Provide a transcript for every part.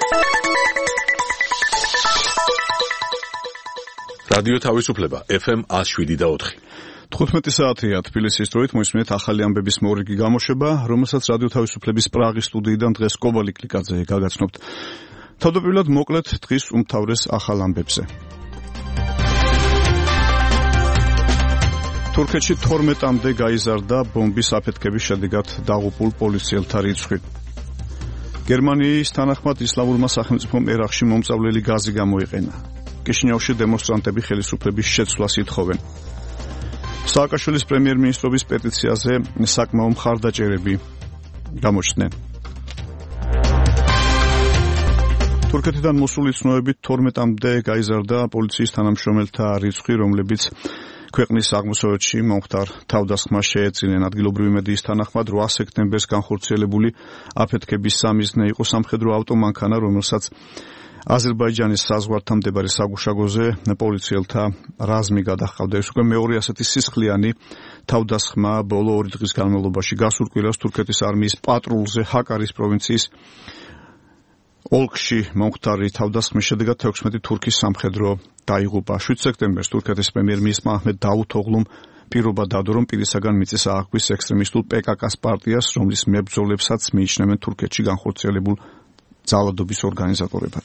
რადიო თავისუფლება FM 107.4. 15 საათია თბილისის დროით მოისმენთ ახალი ამბების მორიგი გამოშვება, რომელსაც რადიო თავისუფლების პრაღის სტუდიიდან დღეს კობა ლიკლიკაძე გაგაცნობთ. თავდაპირველად მოკლედ დღის უმთავრეს ახალ ამბებზე. თურქეთში 12-მდე გაიზარდა ბომბის აფეთქების შედეგად დაღუპულ პოლიციელთა რიცხვი. გერმანიის თანახმად ისლამურმა სახელმწიფომ ერაყში მომწავლელი გაზი გამოიყენა. კიშინიოვში დემონსტრანტები ხელისუფლების შეცვლას ითხოვენ. სააკაშვილის პრემიერ-მინისტრობის პეტიციაზე საკმაო მხარდაჭერები გამოჩნდნენ. თურქეთიდან მოსული ცნობებით 12-მდე გაიზარდა პოლიციის თანამშრომელთა რიცხვი, რომლებიც ქვეყნის აღმოსავლეთში მომხდარ თავდასხმას შეეწინნენ. ადგილობრივი მედიის თანახმად 8 სექტემბერს განხორციელებული აფეთქების სამიზნე იყო სამხედრო ავტომანქანა, რომელსაც აზერბაიჯანის საზღვართან მდებარე საგუშაგოზე პოლიციელთა რაზმი გადაჰყავდა. ეს უკვე მეორე ასეთი სისხლიანი თავდასხმა ბოლო 2 დღის განმავლობაში. გასულ კვირას თურქეთის არმიის პატრულზე ჰაკარის პროვინციის ოლქში მომხდარი თავდასხმის შედეგად 16 თურქის სამხედრო დაიღუპა. 7 სექტემბერს თურქეთის პრემიერ-მინისტრმა აჰმედ დავუთოღლუმ პირობა დადო, რომ პირისაგან მიწის ააქვრის ექსტრემისტულ PKK-ს პარტიას, რომლის მებრძოლებსაც მიიჩნევენ თურქეთში განხორციელებულ ძალადობის ორგანიზატორებად.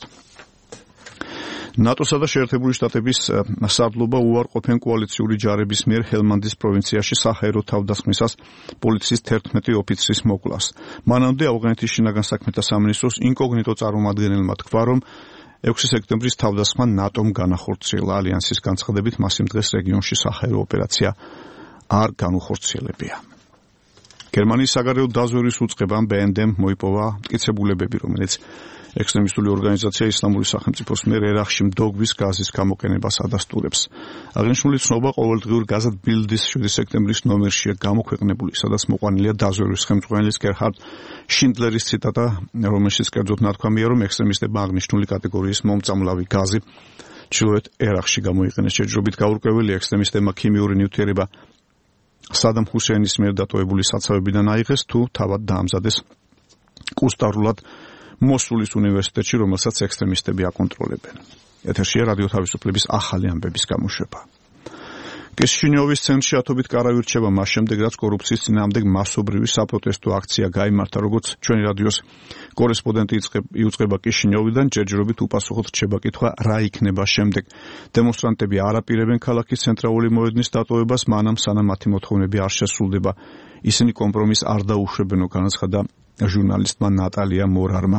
ნატოსა და შეერთებული შტატების სარდლობა უარყოფენ კოალიციური ჯარების მიერ ჰელმანდის პროვინციაში საჰაერო თავდასხმისას პოლიციის 11 ოფიცრის მოკვლას. მანამდე ავღანეთის შინაგან საქმეთა სამინისტროს ინკოგნიტო წარმომადგენელმა თქვა, რომ 6 სექტემბრის თავდასხმა ნატომ განახორციელა. ალიანსის განცხადებით მას იმ დღეს რეგიონში საჰაერო ოპერაცია არ განუხორციელებია. გერმანიის საგარეო დაზვერვის უწყებამ BND-მ მოიპოვა მტკიცებულებები, რომელიც ექსტრემისტული ორგანიზაცია ისლამური სახელმწიფოს მიერ ერაყში მდოგვის გაზის გამოყენებას ადასტურებს. აღნიშნული ცნობა ყოველდღიურ გაზეთ ბილდის 7 სექტემბრის ნომერშია გამოქვეყნებული, სადაც მოყვანილია დაზვერვის ხელმძღვანელის გერჰარდ შინდლერის ციტატა, რომელშიც კერძოდ ნათქვამია, რომ ექსტრემისტებმა აღნიშნული კატეგორიის მომწამლავი გაზი ჩრდილოეთ ერაყში გამოიყენეს. შეჯიბრობით გაურკვეველი ექსტრემისტებმა ქიმიური ნივთიერება სადამ ჰუსეინის მიერ დატოვებული საცავებიდან აიღეს, თუ თავად დაამზადეს კუსტარულად მოსულის უნივერსიტეტში, რომელსაც ექსტრემისტები აკონტროლებენ. ეთერშია რადიო თავისუფლების ახალი ამბების გამოშვება. კიშინიოვის ცენტრში ათობით კარავი რჩება მას შემდეგ, რაც კორუფციის წინააღმდეგ მასობრივი საპროტესტო აქცია გაიმართა, როგორც ჩვენი რადიოს კორესპონდენტი იუწყება კიშინიოვიდან, ჯერჯერობით უპასუხოდ რჩება კითხვა, რა იქნება შემდეგ. დემონსტრანტები არ აპირებენ ქალაქის ცენტრალური მოედნის დატოვებას, მანამ სანამ მათი მოთხოვნები არ შესრულდება. ისინი კომპრომისს არ დაუშვებენო, განაცხადა ჟურნალისტმა ნატალია მორარმა.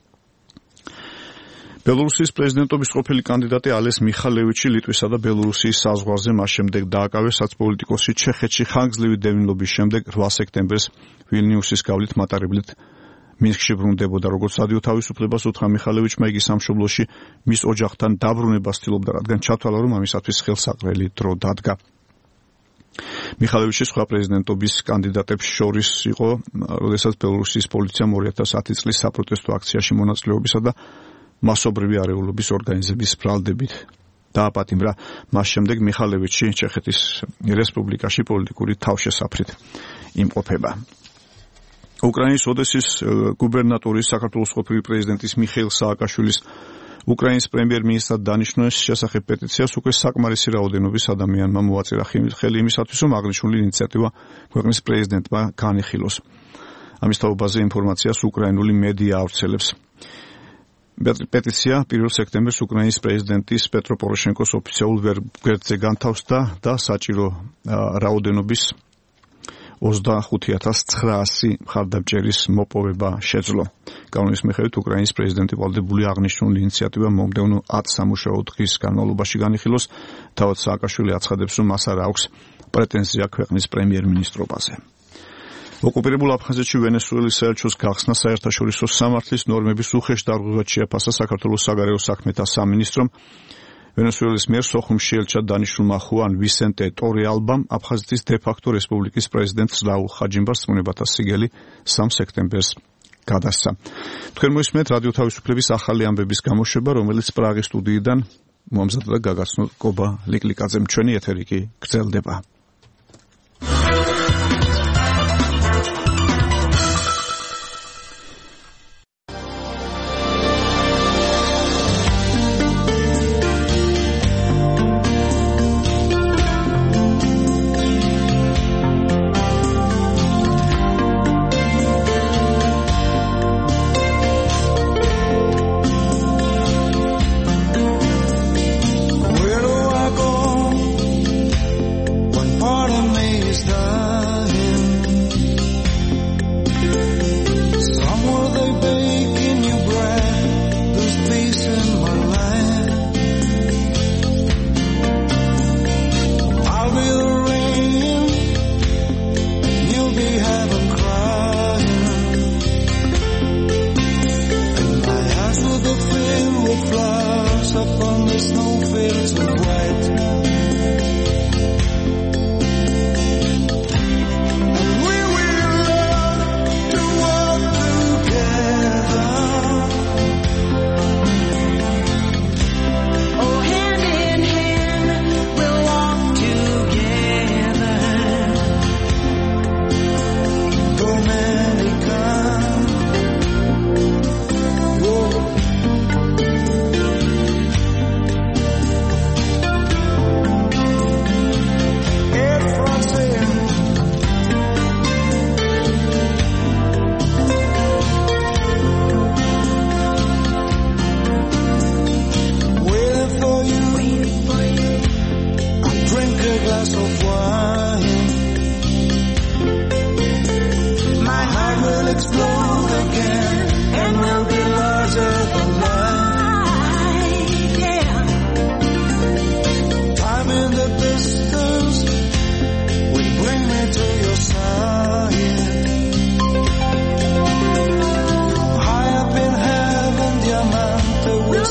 ბელორუსიის პრეზიდენტობის ყოფილი კანდიდატი ალეს მიხალევიჩი ლიტვისა და ბელორუსიის საზღვარზე მას შემდეგ დააკავეს, რაც პოლიტიკოსი ჩეხეთში ხანგრძლივი დევნილობის შემდეგ 8 სექტემბერს ვილნიუსის გავლით მატარებლით მინსკში ბრუნდებოდა. როგორც რადიო თავისუფლებას უთხრა მიხალევიჩმა, იგი სამშობლოში მის ოჯახთან დაბრუნებას ცდილობდა, რადგან ჩათვალა, რომ ამისათვის ხელსაყრელი დრო დადგა. მიხალევიჩი სხვა პრეზიდენტობის კანდიდატებს შორის იყო, როდესაც ბელორუსიის პოლიციამ 2010 წლის საპროტესტო აქციაში მონაწილეობისა და მასობრივი არეულობის ორგანიზების ბრალდებით დააპატიმრა. მას შემდეგ მიხალევიჩი ჩეხეთის რესპუბლიკაში პოლიტიკური თავშესაფრით იმყოფება. უკრაინის ოდესის გუბერნატორის საქართველოს ყოფილი პრეზიდენტის მიხეილ სააკაშვილის უკრაინის პრემიერ-მინისტრად დანიშნვის შესახებ პეტიციას უკვე საკმარისი რაოდენობის ადამიანმა მოაწერა ხელი იმისათვის, რომ აღნიშნული ინიციატივა ქვეყნის პრეზიდენტმა განიხილოს. ამის თაობაზე ინფორმაციას უკრაინული მედია ავრცელებს. პეტიცია 1 სექტემბერს უკრაინის პრეზიდენტის პეტრო პოროშენკოს ოფიციალურ გვერდზე განთავსდა და საჭირო რაოდენობის 25,900 მხარდამჭერის მოპოვება შეძლო. კანონის მიხედვით უკრაინის პრეზიდენტი ვალდებული აღნიშნული ინიციატივა მომდევნო 10 სამუშაო დღის განმავლობაში განიხილოს. თავად სააკაშვილი აცხადებს, რომ მას არ აქვს პრეტენზია ქვეყნის პრემიერ-მინისტრობაზე. ოკუპირებულ აფხაზეთში ვენესუელის საელჩოს გახსნა საერთაშორისო სამართლის ნორმების უხეშ დარღვევად შეაფასა საქართველოს საგარეო საქმეთა სამინისტრომ. ვენესუელის მიერ სოხუმში ელჩად დანიშნულმა ხუან ვისენტე ტორეალბამ აფხაზეთის დე-ფაქტო რესპუბლიკის პრეზიდენტს რაულ ხაჯიმბას წმუნებათა სიგელი 3 სექტემბერს გადასცა. თქვენ მოისმენთ რადიო თავისუფლების ახალი ამბების გამოშვება, რომელიც პრაღის სტუდიიდან მომზადდა გაგაცნო კობა ლიკლიკაძემ. ჩვენი ეთერი კი გრძელდება.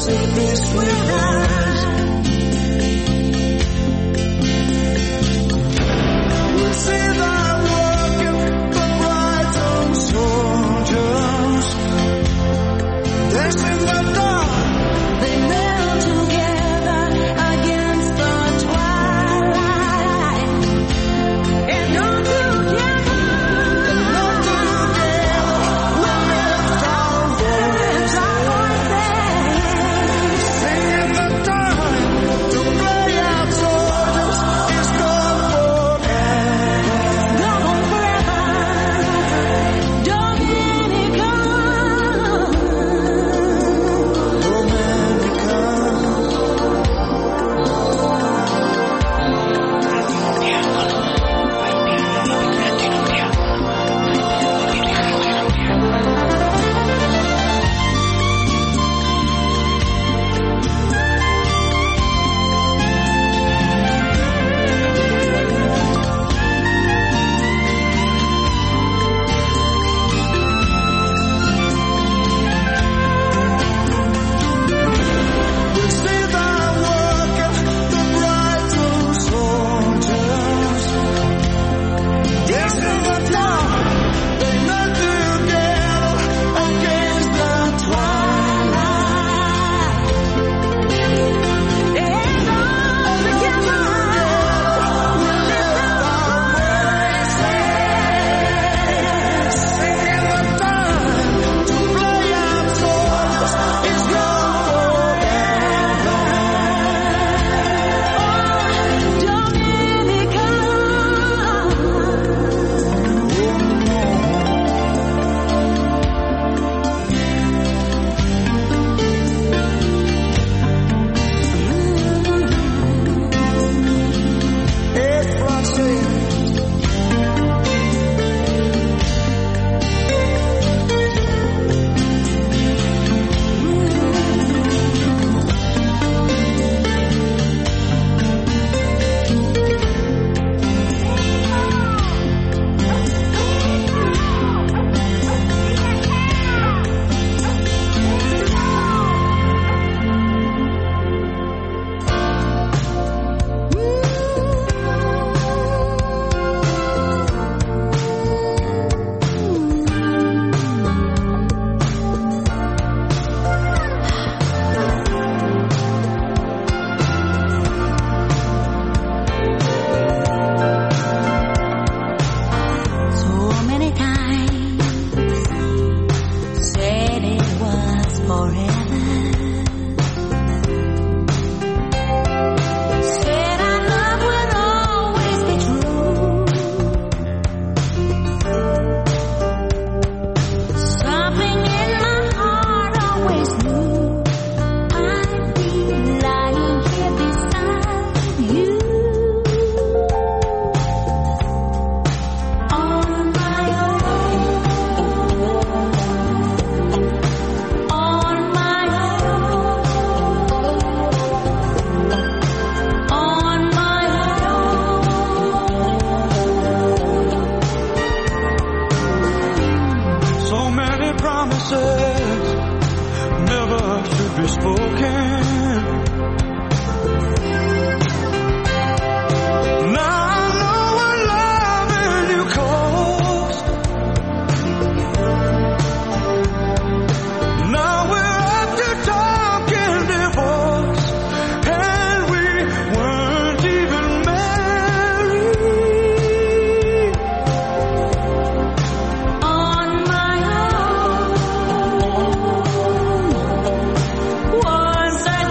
Once I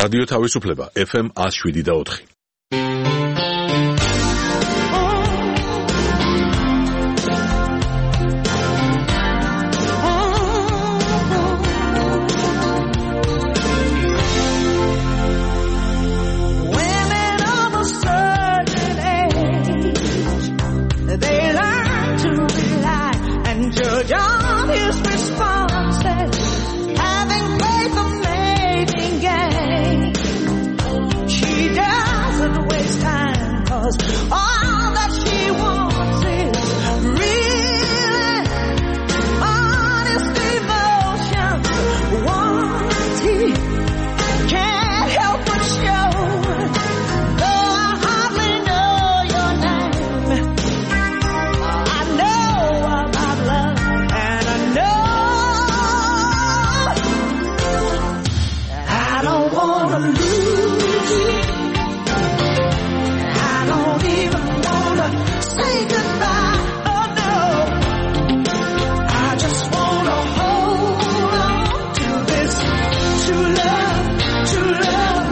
რადიო თავისუფლება FM 107.4. All that she wants is really honest devotion. Once he can't help but show, though I hardly know your name, I know about love, and I know I don't want to lose you. Say goodbye, oh no. I just wanna hold on to this true love, true love.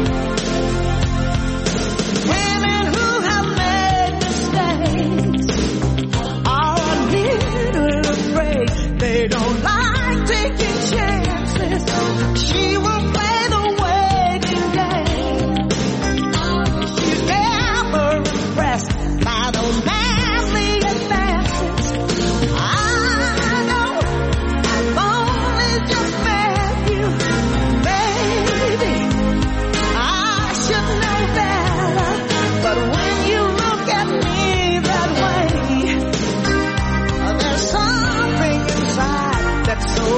Women who have made mistakes are a little afraid. They don't like taking chances. She will play the waiting game. She's never impressed by those manly advances. I know I've only just met you, baby. I should know better, but when you look at me that way, there's something inside that's so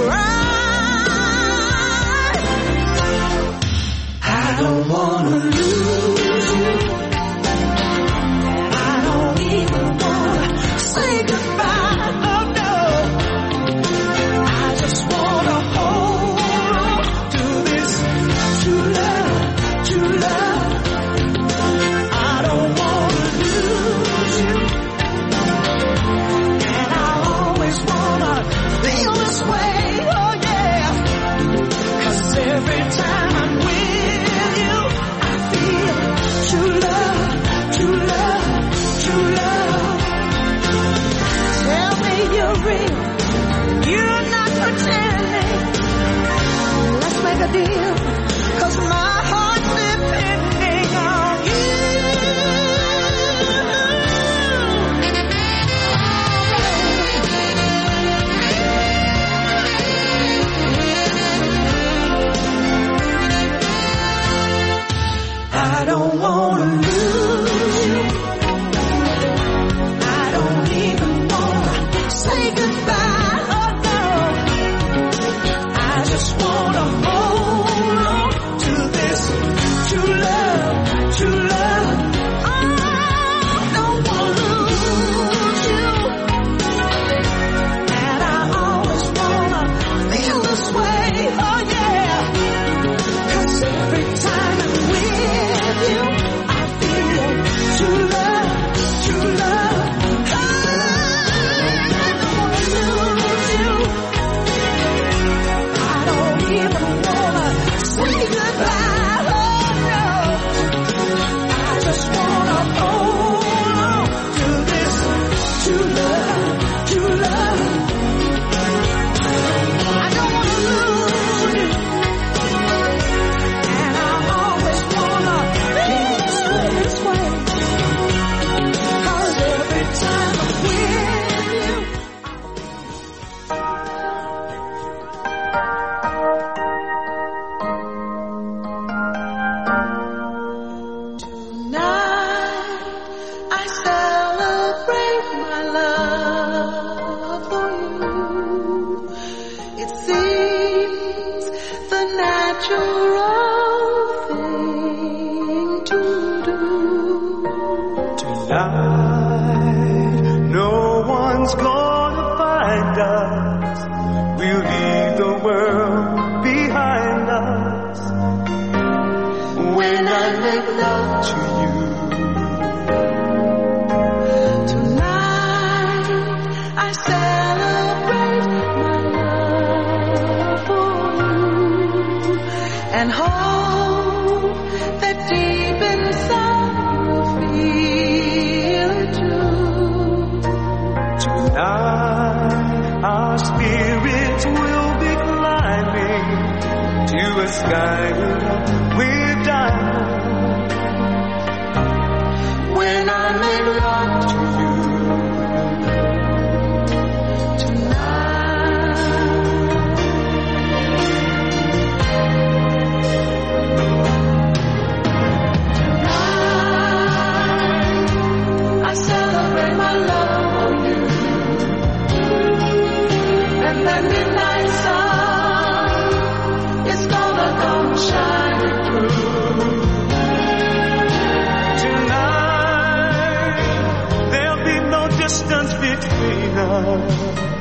right. I don't wanna lose you. Say goodbye, oh no. I just wanna hold on to this true love, true love. I don't wanna lose you, and I always wanna feel this way, oh yeah. 'Cause every time I'm with you, I feel true love, true love, true love. Tell me you're real, you're not pretending. Let's make a deal, 'cause my heart's depending on you. I don't wanna lose you. I don't even wanna say goodbye, oh no. I just wanna hold on to this true love, true love. I don't wanna lose you, and I always wanna feel this way, oh yeah. 'Cause every time I'm with you, I feel true love, true love. Say goodbye, oh no. I just wanna hold on to this true love, true love. I don't wanna lose you, and I always wanna feel this way. 'Cause every time I'm with you, I celebrate my love for you. It seems the natural thing to do. Tonight, no one's gonna find us. We'll leave the world behind us. When I make love to you. I celebrate my love for you and hold sky with diamonds. When I make love to you tonight, I celebrate my love for you, and that midnight sun is gonna come shining through. Tonight, there'll be no distance between us.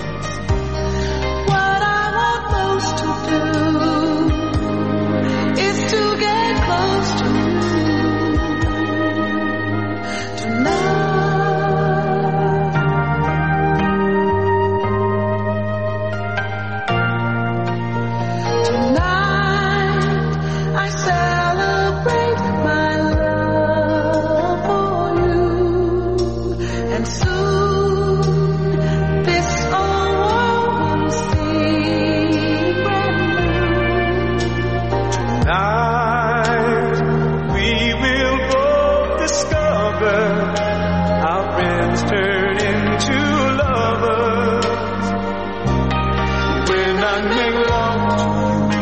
What I want most to do is to get close to you tonight. I celebrate my love for you, and soon this old world will seem brand new. Tonight we will both discover our friends turn into lovers. When I make love to you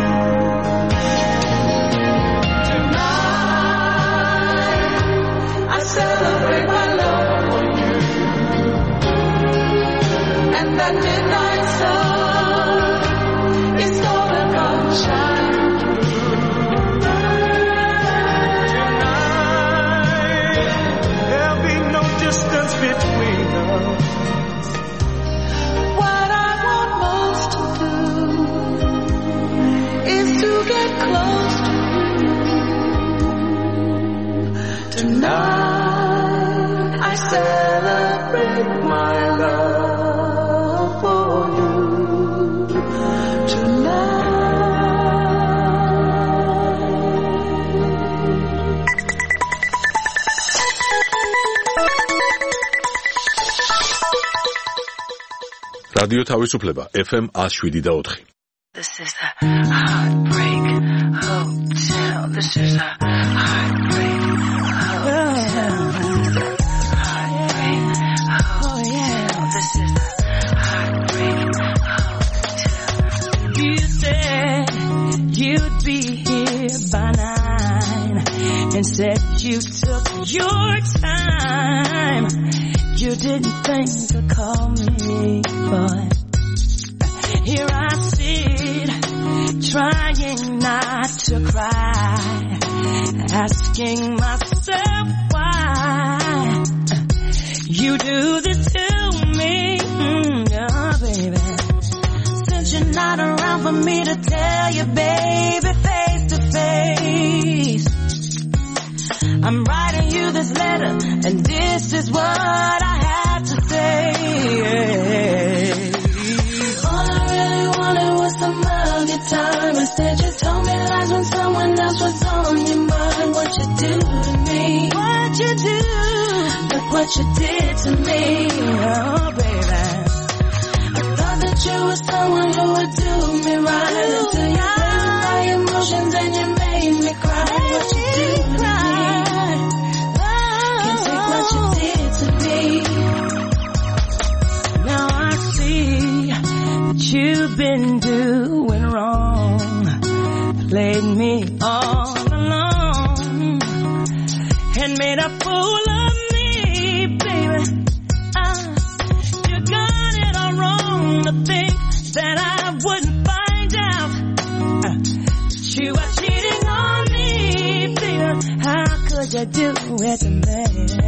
tonight, I celebrate my love for you, and that midnight sun is gonna come shining through. Tonight, there'll be no distance between us. What I want most to do is to get close to you tonight. I celebrate my love for you tonight. რადიო თავისუფლება FM 107.4. This is a heartbreak hotel. This is a heartbreak hotel. Heartbreak hotel. This is a heartbreak hotel. You said you'd be here by 9, and said you took your time. You didn't think to call me, but here I sit, trying not to cry, asking myself why you do this to me, oh baby. Since you're not around for me to tell you, baby, face to face, I'm writing you this letter, and this is what I have to say. All I really wanted was some of your time. Instead you told me lies when someone else was on your mind. What you do to me? What you do? Look what you did to me, oh baby. I thought that you were someone who would do me right, until you played with my emotions and you made me cry. What you do to me? Can't take what you did to me. Now I see that you've been doing wrong, played me all along, and made a fool of me, baby. You got it all wrong to think that I wouldn't find out that you are cheating on me, baby. How could you do it to me?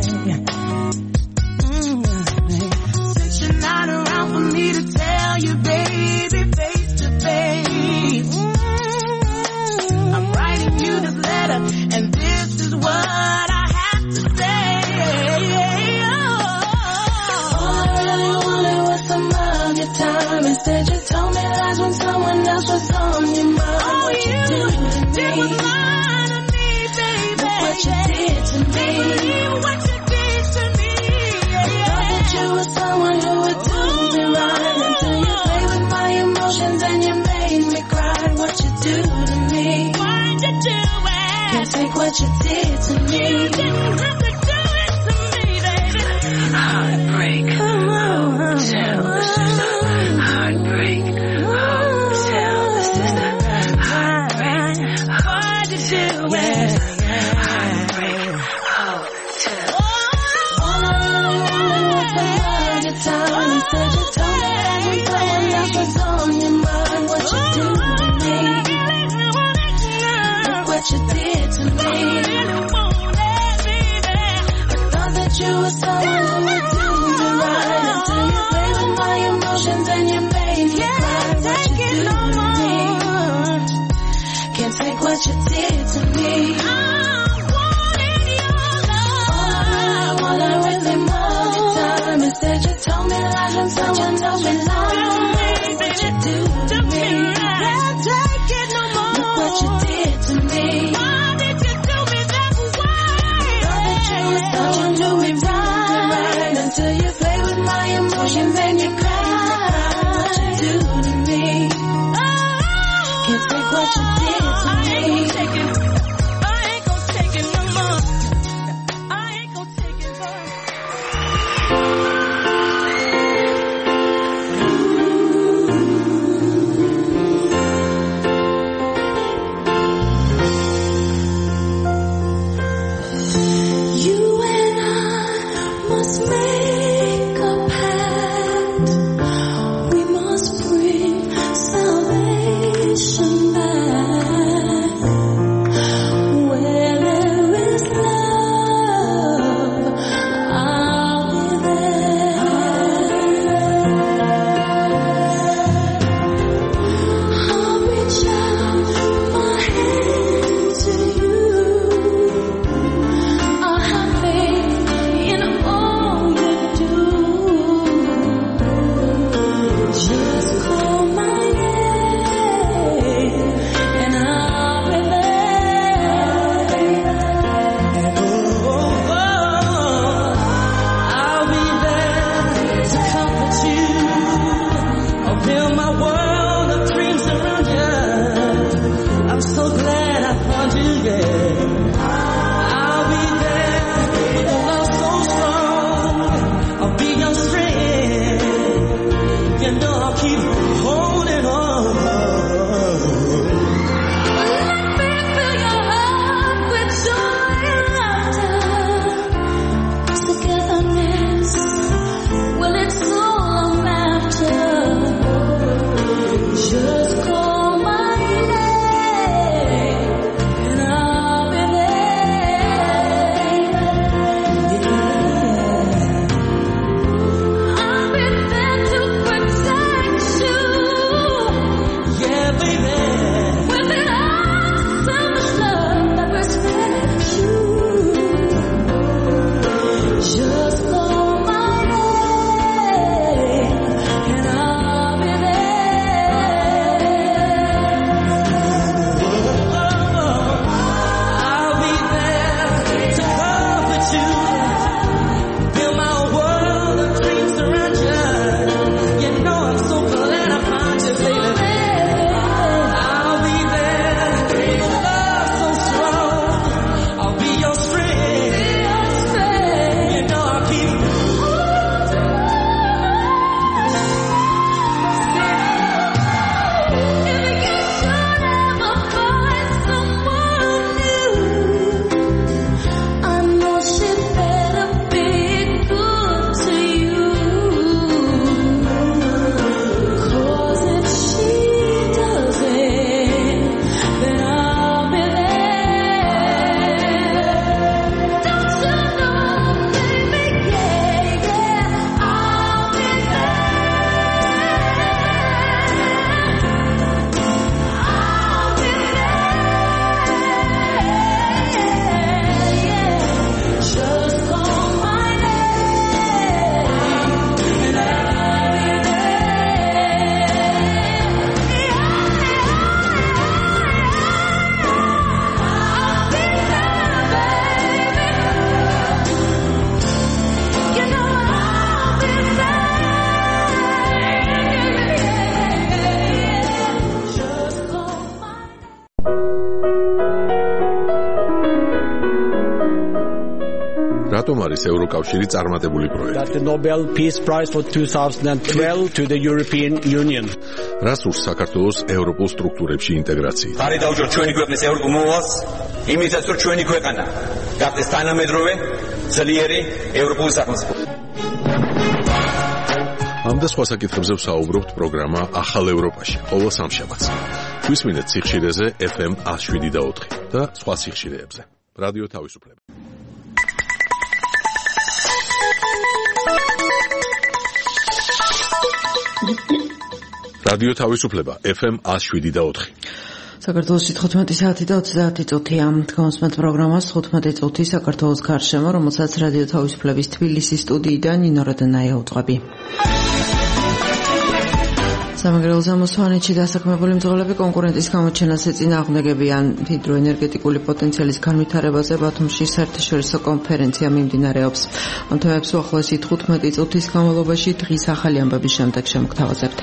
Since you're not around for me to tell you, baby, face to face, I'm writing you this letter, and this is what I have to say. All I really wanted was some of your time. Instead you told me lies when someone else was on your mind. Oh, what you did was lying to me, baby. Look what you did to me. What you did to me. I thought that you were someone who would do me right, until you played with my emotions and you made me cry. What you do to me? what you did to me. You didn't have to do it to me, baby. Heartbreak. Oh, tell the sister. Heartbreak. Oh, tell the sister. Heartbreak. Why'd you do it? Heartbreak. Oh, tell. All I really was the word you told me. Said you told me that someone else was on your mind. What you do to me? Look what you did to me. I thought that you were someone who would do you right until you play with my emotions. რატომ არის ევროკავშირი წარმატებული პროექტი? That the Nobel Peace Prize for 2012 to the European Union. რას ურს საქართველოს ევროპულ სტრუქტურებში ინტეგრაცია? ხარი დავუჯოთ ჩვენი ქვეყნის ევროპულ მოვალს, იმითაც რომ ჩვენი ქვეყანა გახდეს თანამედროვე, ძლიერი ევროპული სახელმწიფო. ამ და სხვა საკითხებზე ვსაუბრობთ პროგრამა ახალ ევროპაში, ყოველ სამშაბათს. გვისმინეთ სიხშირეზე FM 107.4 და სხვა სიხშირეებზე. რადიო თავისუფლება. რადიო თავისუფლება FM 107.4. საქართველოში 15 საათი და 30 წუთია. თქვენს პროგრამას 15 წუთი საქართველოს გარშემო, რომელსაც რადიო თავისუფლების თბილისის სტუდიიდან ნინო როდანაია უძღვები. სამეგრელო ზემოსვანეთში დასაქმებული მძღოლები კონკურენტის გამოჩენას ეწინააღმდეგებიან. ჰიდროენერგეტიკული პოტენციალის განვითარებაზე ბათუმში საერთაშორისო კონფერენცია მიმდინარეობს. ამ თემებს უახლოესი 15 წუთის განმავლობაში დღის ახალი ამბების შემდეგ შემოგთავაზებთ.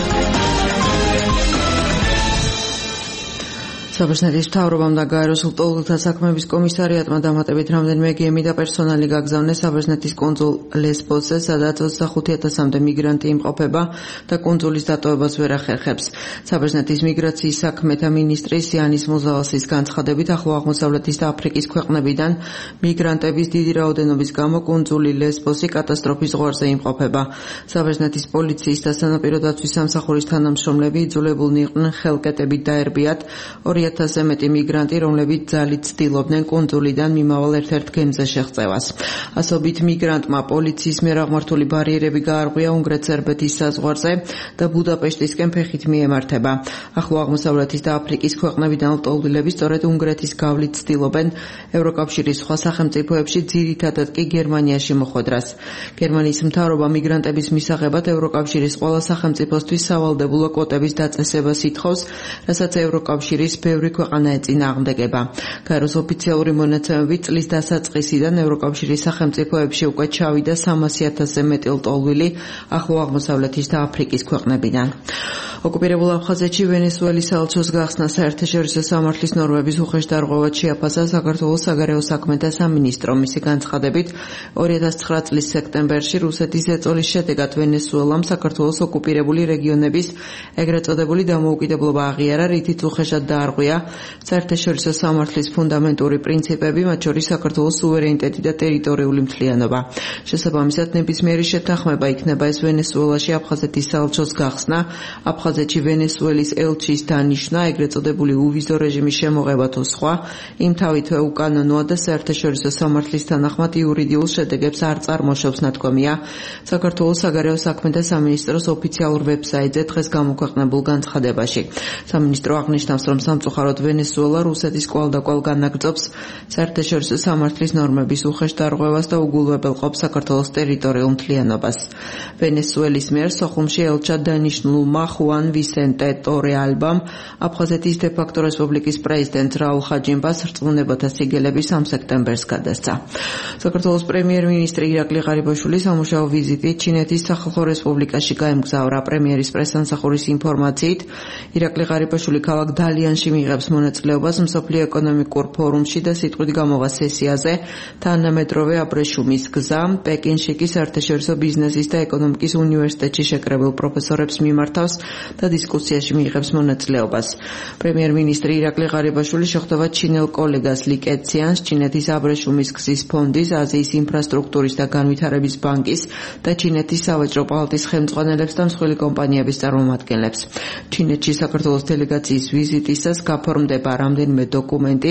საბერძნეთის მთავრობამ და გაეროს ლტოლვილთა საქმეების კომისარიატმა დამატებით რამდენიმე გემი და პერსონალი გაგზავნეს საბერძნეთის კუნძულ ლესბოსზე, სადაც 25,000-მდე მიგრანტი იმყოფება და კუნძულის დატოვებას ვერ ახერხებს. საბერძნეთის მიგრაციის საქმეთა მინისტრის იანის მუზავასის განცხადებით, ახლო აღმოსავლეთის და აფრიკის ქვეყნებიდან მიგრანტების დიდი რაოდენობის გამო კუნძული ლესბოსი კატასტროფის ზღვარზე იმყოფება. საბერძნეთის პოლიციის და სანაპირო დაცვის სამსახურის თანამშრომლები იძულებულნი იყვნენ ხელკეტებით დაერბიათ 2,000-ზე მეტი მიგრანტი, რომლებიც ძალით ცდილობდნენ კუნძულიდან მიმავალ ერთ-ერთ გემზე შეღწევას. ასობით მიგრანტმა პოლიციის მიერ აღმართული ბარიერები გაარღვია უნგრეთ-სერბეთის საზღვარზე და ბუდაპეშტისკენ ფეხით მიემართება. ახლო აღმოსავლეთის და აფრიკის ქვეყნებიდან ლტოლვილები სწორედ უნგრეთის გავლით ცდილობენ ევროკავშირის სხვა სახელმწიფოებში, ძირითადად კი გერმანიაში მოხვედრას. გერმანიის მთავრობა მიგრანტების მისაღებად ევროკავშირის ყველა სახელმწიფოსთვის სავალდებულო კვოტების დაწესებას ითხოვს, რასაც ევროკავშირის ბევრი ქვეყანა ეწინააღმდეგება. გაეროს ოფიციალური მონაცემებით წლის დასაწყისიდან ევროკავშირის სახელმწიფოებში უკვე ჩავიდა 300,000-ზე მეტი ლტოლვილი ახლო აღმოსავლეთის და აფრიკის ქვეყნებიდან. ოკუპირებულ აფხაზეთში ვენესუელის საელჩოს გახსნა საერთაშორისო სამართლის ნორმების უხეშდარღვევად შეაფასა საქართველოს საგარეო საქმეთა სამინისტრო. მისი განცხადებით, 2009 წლის სექტემბერში რუსეთის ეწოლის შედეგად ვენესუელამ საქართველოს ოკუპირებული რეგიონების ეგრეთ წოდებული დამოუკიდებლობა აღიარა, რითიც უხეშად დაარღვია საერთაშორისო სამართლის ფუნდამენტური პრინციპები, მათ შორის საქართველოს სუვერენიტეტი და ტერიტორიული მთლიანობა. შესაბამისად, ნებისმიერი შეთანხმება იქნება ეს ვენესუელაში აფხაზეთის საელჩოს გახსნა, აფხაზეთში ვენესუელის ელჩის დანიშვნა, ეგრეთ წოდებული უვიზო რეჟიმის შემოღება თუ სხვა, იმთავითვე უკანონოა და საერთაშორისო სამართლის თანახმად იურიდიულ შედეგებს არ წარმოშობს, ნათქვამია საქართველოს საგარეო საქმეთა სამინისტროს ოფიციალურ ვებსაიტზე დღეს გამოქვეყნებულ განცხადებაში. სამინისტრო აღნიშნავს, რომ სამწუხაროდ ვენესუელა რუსეთის კვალდაკვალ განაგრძობს საერთაშორისო სამართლის ნორმების უხეშდარღვევას და უგულვებელყოფს საქართველოს ტერიტორიულ მთლიანობას. ვენესუელის მიერ სოხუმში ელჩად დანიშნულმა ხუან ვისენტე ტორეალბამ აფხაზეთის დე-ფაქტო რესპუბლიკის პრეზიდენტ რაულ ხაჯიმბას რწმუნებათა სიგელები 3 სექტემბერს გადასცა. საქართველოს პრემიერ-მინისტრი ირაკლი ღარიბაშვილი სამუშაო ვიზიტით ჩინეთის სახალხო რესპუბლიკაში გაემგზავრა. პრემიერის პრესსამსახურის ინფორმაციით, ირაკლი ღარიბაშვილი ქალაქ დალიანში მიიღებს მონაწილეობას მსოფლიო ეკონომიკურ ფორუმში და სიტყვით გამოვა სესიაზე თანამედროვე აბრეშუმის გზა. პეკინში კი საერთაშორისო ბიზნესის და ეკონომიკის უნივერსიტეტში შეკრებილ პროფესორებს მიმართავს და დისკუსიაში მიიღებს მონაწილეობას. პრემიერ-მინისტრი ირაკლი ღარიბაშვილი შეხვდება ჩინელ კოლეგას Li კეციანს, ჩინეთის აბრეშუმის გზის ფონდის, აზიის ინფრასტრუქტურის და განვითარების ბანკის და ჩინეთის სავაჭრო პალატის ხელმძღვანელებს და მსხვილი კომპანიების წარმომადგენლებს. ჩინეთში საქართველოს დელეგაციის ვიზიტისას გაფორმდება რამდენიმე დოკუმენტი,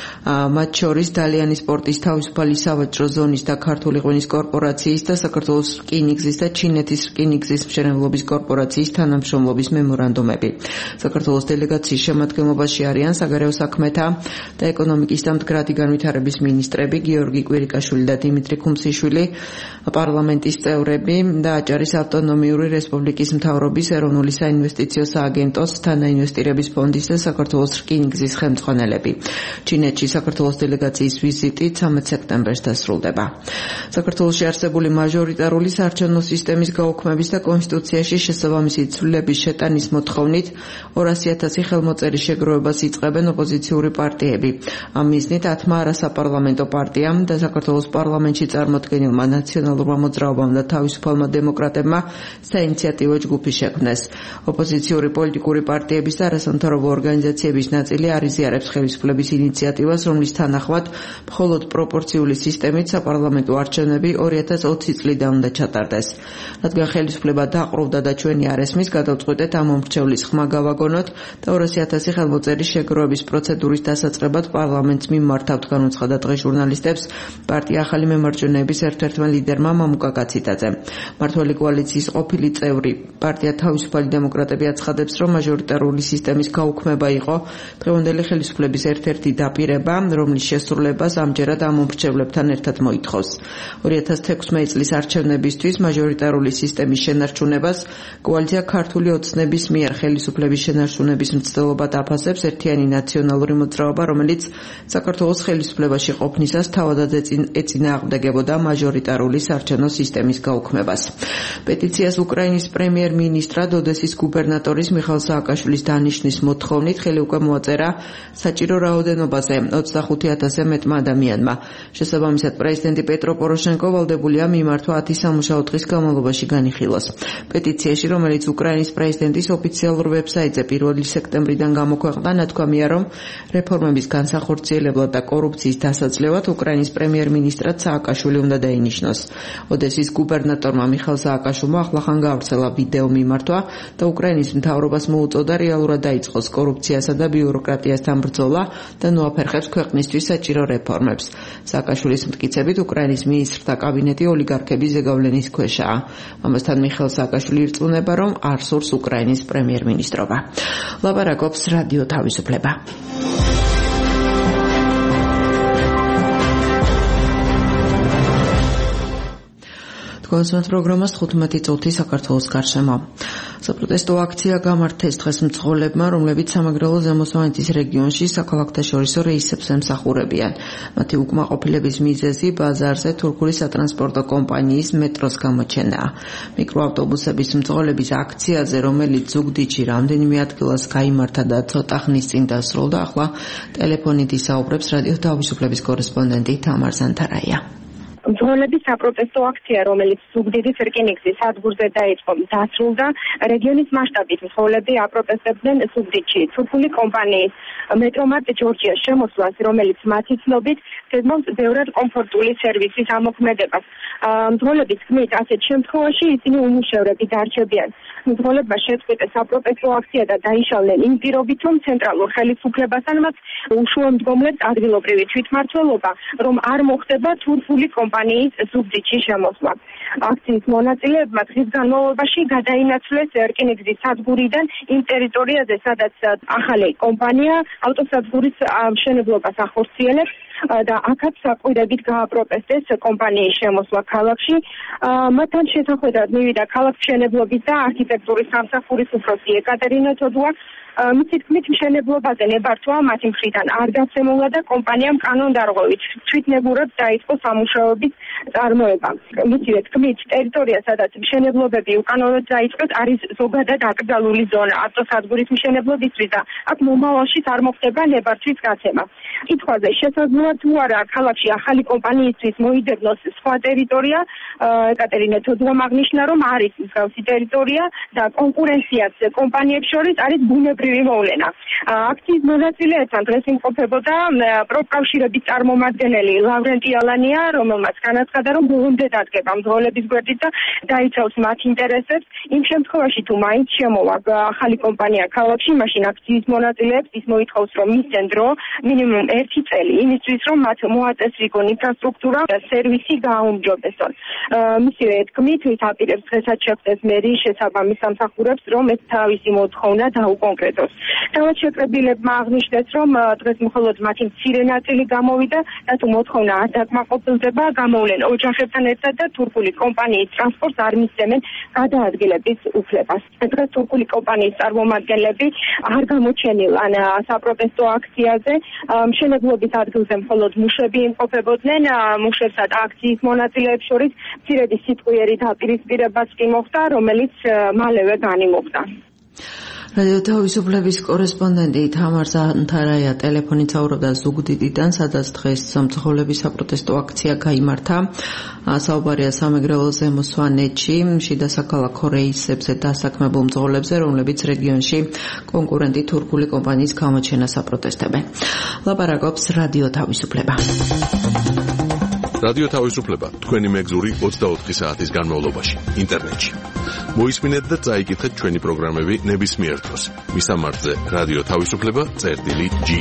მათ შორის დალიანის პორტის თავისუფალი სავაჭრო ზონის და ქართული ღვინის კორპორაციის და საქართველოს რკინიგზის და ჩინეთის რკინიგზის მშენებლობის კორპორაციის თანამშრომლობის მემორანდუმები. საქართველოს დელეგაციის შემადგენლობაში არიან საგარეო საქმეთა და ეკონომიკის და მდგრადი განვითარების მინისტრები გიორგი კვირიკაშვილი და დიმიტრი ქუმსიშვილი, პარლამენტის წევრები და აჭარის ავტონომიური რესპუბლიკის მთავრობის ეროვნული საინვესტიციო სააგენტოს, თანაინვესტირების ფონდის და საქართველოს საქართველოს რკინიგზის ხელმძღვანელები. ჩინეთში საქართველოს დელეგაციის ვიზიტი 13 სექტემბერს დასრულდება. საქართველოში არსებული მაჟორიტარული საარჩევნო სისტემის გაუქმების და კონსტიტუციაში შესაბამისი ცვლილების შეტანის მოთხოვნით 200,000 ხელმოწერის შეგროვებას იწყებენ ოპოზიციური პარტიები. ამ მიზნით 10 არასაპარლამენტო პარტიამ და საქართველოს პარლამენტში წარმოდგენილმა ნაციონალურმა მოძრაობამ და თავისუფალმა დემოკრატებმა საინიციატივო ჯგუფი შექმნეს. ოპოზიციური პოლიტიკური პარტიების და არასამთავრობო ორგანიზაციების ნაწილი არ იზიარებს ხელისუფლების ინიციატივას, რომლის თანახმად მხოლოდ პროპორციული სისტემით საპარლამენტო არჩევნები 2020 წლიდან უნდა ჩატარდეს. რადგან ხელისუფლება დაყროვდა და ჩვენი არ ესმის, გადავწყვეტეთ ამ მომრჩევლის ხმა გავაგონოთ და 200,000 ხელმოწერის შეგროვების პროცედურის დასაწყებად პარლამენტს მიმართავთ, განუცხადა დღეს ჟურნალისტებს პარტია ახალი მემარჯვენეების ერთ-ერთმა ლიდერმა მამუკა კაციტაძემ. მმართველი კოალიციის ყოფილი წევრი პარტია თავისუფალი დემოკრატები აცხადებს, რომ მაჟორიტარული სისტემის გაუქმება იყო დღევანდელი ხელისუფლების ერთ-ერთი დაპირება, რომლის შესრულებას ამჯერად ამ მომრჩევლებთან ერთად მოითხოვს. 2016 წლის არჩევნებისთვის მაჟორიტარული სისტემის შენარჩუნებას კოალიცია ქართული ოცნების მიერ ხელისუფლების შენარჩუნების მცდელობად აფასებს ერთიანი ნაციონალური მოძრაობა, რომელიც საქართველოს ხელისუფლებაში ყოფნისას თავადაც ეწინააღმდეგებოდა მაჟორიტარული საარჩევნო სისტემის გაუქმებას. პეტიციას უკრაინის პრემიერ-მინისტრად ოდესის გუბერნატორის მიხაილ სააკაშვილის დანიშვნის მოთხოვნით ხელი უკვე მოაწერა საჭირო რაოდენობაზე 25,000-ზე მეტმა ადამიანმა. შესაბამისად, პრეზიდენტი პეტრო პოროშენკო ვალდებულია მიმართვა 10 სამუშაო დღის განმავლობაში განიხილოს. პეტიციაში, რომელიც უკრაინის პრეზიდენტის ოფიციალურ ვებსაიტზე 1 სექტემბრიდან გამოქვეყნდა, ნათქვამია, რომ რეფორმების განსახორციელებლად და კორუფციის დასაძლევად უკრაინის პრემიერ-მინისტრად სააკაშვილი უნდა დაინიშნოს. ოდესის გუბერნატორმა მიხაილ სააკაშვილმა ახლახან გავრცელა ვიდეო მიმართვა და უკრაინის მთავრობას მოუწოდა რეალურად დაიწყოს კორუფციასა და ბიუროკრატიასთან ბრძოლა და ნოაფერხებს ქვეყნისთვის საჭირო რეფორმებს. სააკაშვილის მტკიცებით, უკრაინის მინისტრთა კაბინეტი ოლიგარქების ზეგავლენის ქვეშაა. ამასთან მიხაილ სააკაშვილი ირწმუნება, რომ არ სურს უკრაინის პრემიერ-მინისტრობა. ლაპარაკობს რადიო თავისუფლება. კონსულტანტ პროგრამას 15 წუთი საქართველოს გარშემო. საპროტესტო აქცია გამართეს დღეს მძღოლებმა, რომლებიც სამეგრელო ზემოსვანეთის რეგიონში საქალაქთაშორისო რეისებს ემსახურებიან. მათი უკმაყოფილების მიზეზი ბაზარზე თურქული სატრანსპორტო კომპანიის მეტროს გამოჩენაა. მიკროავტობუსების მძღოლების აქციაზე, რომელიც ზუგდიდში რამდენიმე ადგილას გაიმართა და ცოტა ხნის წინ დასრულდა, ახლა ტელეფონით ისაუბრებს რადიო თავისუფლების კორესპონდენტი თამარ ზანთარაია. მძღოლების საპროტესტო აქცია, რომელიც ზუგდიდის რკინიგზის სადგურზე დაიწყო, დასრულდა. რეგიონის მასშტაბით მძღოლები აპროტესტებდნენ ზუგდიდში თურქული კომპანიის მეტრომატ ჯორჯიას შემოსვლას, რომელიც მათი ცნობით გეგმავს ბევრად კომფორტული სერვისის ამოქმედებას. მძღოლების თქმით, ასეთ შემთხვევაში ისინი უმუშევრები დარჩებიან. მძღოლებმა შეწყვიტეს საპროტესტო აქცია და დაიშალნენ იმ პირობით, რომ ცენტრალურ ხელისუფლებასთან მათ უშუალომდგომლებს ადგილობრივი თვითმმართველობა, რომ არ მოხდება თურქული კომპანიის ზუგდიდში შემოსვლა. აქციის მონაწილეებმა დღის განმავლობაში გადაინაცვლეს რკინიგზის სადგურიდან იმ ტერიტორიაზე, სადაც ახალი კომპანია ავტოსადგურის მშენებლობას ახორციელებს და აქაც საკვირებით გააპროტესტეს კომპანიის შემოსვლა ქალაქში. მათთან შესახვედრად მივიდა ქალაქმშენებლობის და არქიტექტურის სამსახურის უფროსი ეკატერინა თოდუა. მისი თქმით, მშენებლობაზე ნებართვა მათი მხრიდან არ გასცემულა და კომპანიამ კანონდარღვევით თვითნებურად დაიწყო სამუშაოების წარმოება. მისივე თქმით, ტერიტორია, სადაც მშენებლობები უკანონოდ დაიწყეს, არის ზოგადად აკრძალული ზონა ავტოსადგურის მშენებლობისთვის და აქ მომავალში არ მოხდება ნებართვის გაცემა. კითხვაზე შესაძლოა თუ არა ქალაქში ახალი კომპანიისთვის მოიძებნოს სხვა ტერიტორია, ეკატერინა თოდუამ აღნიშნა, რომ არის მსგავსი ტერიტორია და კონკურენციაც კომპანიებს შორის არის ბუნებრივი მოვლენა. აქციის მონაწილეებთან დღეს იმყოფებოდა პროფკავშირების წარმომადგენელი ლავრენტი ალანია, რომელმაც განაცხადა, რომ ბოლომდე დადგება მძღოლების გვერდით და დაიცავს მათ ინტერესებს. იმ შემთხვევაში თუ მაინც შემოვა ახალი კომპანია ქალაქში, მაშინ აქციის მონაწილეებს ის მოითხოვს, რომ მისცენ დრო მინიმუმ 1 წელი იმისთვის, რომ მათ მოაწესრიგონ ინფრასტრუქტურა და სერვისი გააუმჯობესონ. მისივე თქმით, ის აპირებს დღესაც შეხვდეს მერის შესაბამის სამსახურებს, რომ ეს თავისი მოთხოვნა დაუკონკრეტოს. თავად შეკრებილებმა აღნიშნეს, რომ დღეს მხოლოდ მათი მცირე ნაწილი გამოვიდა და თუ მოთხოვნა არ დაკმაყოფილდება, გამოვლენ იღებენ ოჯახებთან ერთად და თურქული კომპანიის ტრანსპორტს არ მისცემენ გადაადგილების უფლებას. დღეს თურქული კომპანიის წარმომადგენლები არ გამოჩენილან საპროტესტო აქციაზე. მშენებლობის ადგილზე მხოლოდ მუშები იმყოფებოდნენ. მუშებსა და აქციის მონაწილეებს შორის მცირედი სიტყვიერი დაპირისპირებაც კი მოხდა, რომელიც მალევე განიმუხტა. რადიო თავისუფლების კორესპონდენტი თამარ ზანთარაია ტელეფონით საუბრობდა ზუგდიდიდან, სადაც დღეს მცხოვრებლების საპროტესტო აქცია გაიმართა. საუბარია სამეგრელო ზემო სვანეთში, შიდა საქალაქო რეისებზე დასაქმებულ მცხოვრებლებზე, რომლებიც რეგიონში კონკურენტი თურქული კომპანიის გამოჩენას აპროტესტებენ. ლაპარაკობს რადიო თავისუფლება. რადიო თავისუფლება თქვენი მეგზური 24 საათის განმავლობაში ინტერნეტში. მოისმინეთ და წაიკითხეთ ჩვენი პროგრამები ნებისმიერ დროს. მისამართზე რადიო თავისუფლება.ge.